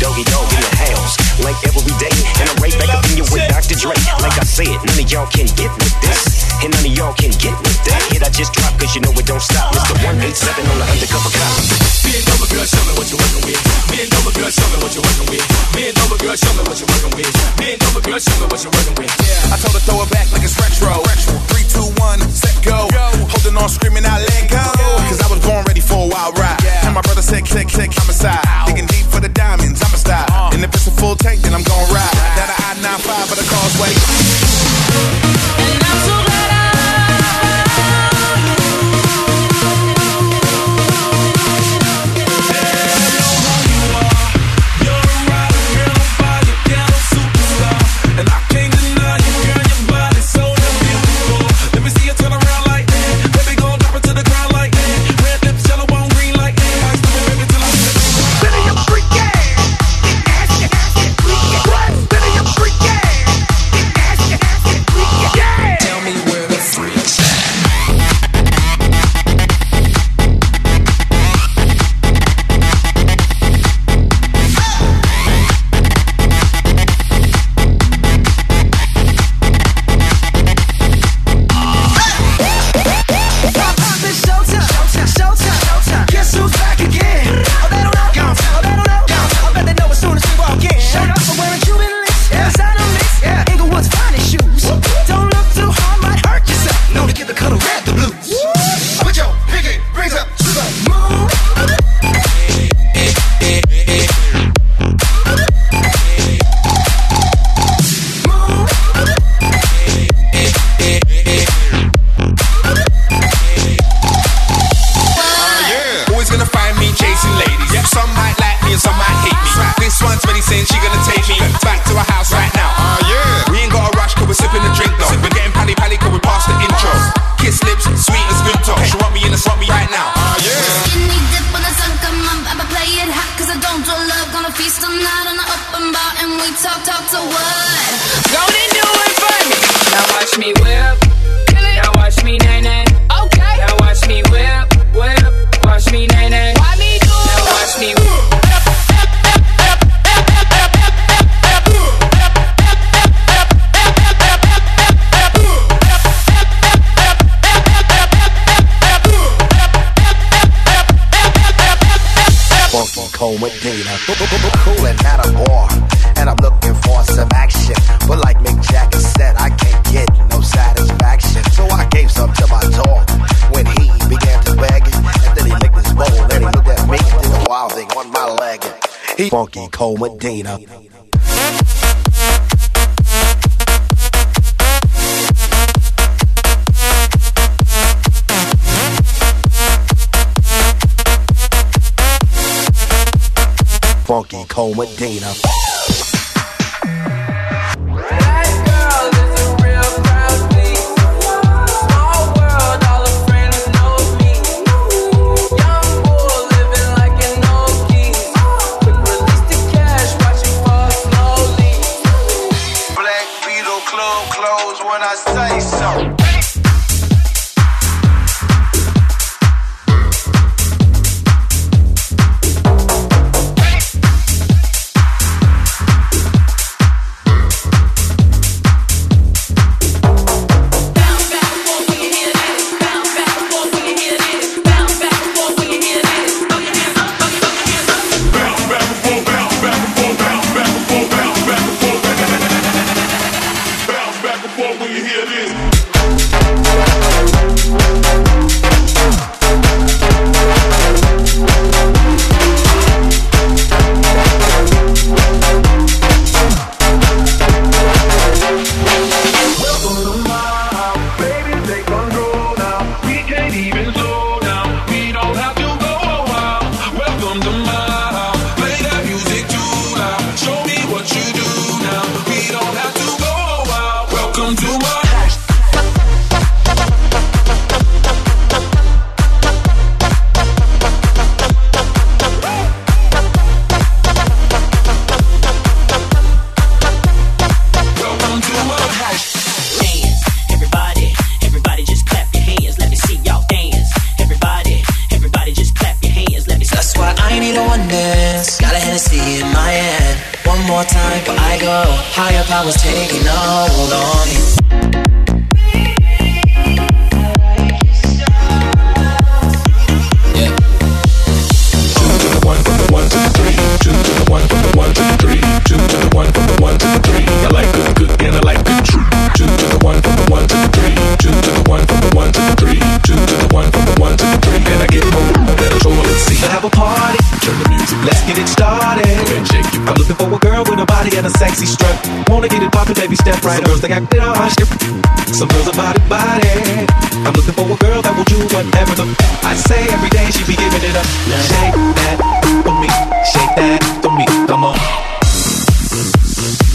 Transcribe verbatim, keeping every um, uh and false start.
doggy dog in the house. Like every day, and I'm right back up in you with Doctor Dre. Like I said, none of y'all can get with this, and none of y'all can get with that hit I just dropped, cause you know it don't stop. Mister one eighty-seven on the undercover cop. Bend over, girl, show me what you're working with. Bend over, girl, show me what you're working with. Bend over, girl, show me what you're working with. Bend over, girl, show me what you're working with. Yeah. I told her throw it back like it's retro. retro. Three, two, one, set go. go. Holding on, screaming out, let go. Cause I was born ready for a wild ride. Yeah. And my brother said, click, click, homicide. Digging deep for the diamonds, I'm a style. Uh. And if it's a full tank, then I'm gon' ride. Down the I ninety-five for the causeway. And I'm so glad I cooling at a bar, and I'm looking for some action. But like Mick Jagger said, I can't get no satisfaction. So I gave some to my dog when he began to beg it. And then he licked his bowl, and he looked at me and did a wild thing on my leg. He Funky Cole Medina. Funky Cole Medina. was taking a hold on me. Yeah. Two to the one, from the one to the three. Two to the one, from the one to the three. Two to the one, from the one to the three. I like good, good, and I like good true. Two to the one, from the one to the three. Two to the one, from the one to the three. Two to the one, from the one to the three. And I get more than a total. Let's see. Have a party. Turn the music. Let's get it started. Go ahead and shake it. I'm looking for a girl with a body and a sexy strut. Wanna get it poppin', baby, step right up. Some girls they got it on. Some girls are body, body. I'm looking for a girl that will do whatever the I say every day. She be giving it up. Shake that for me. Shake that for me. Come on.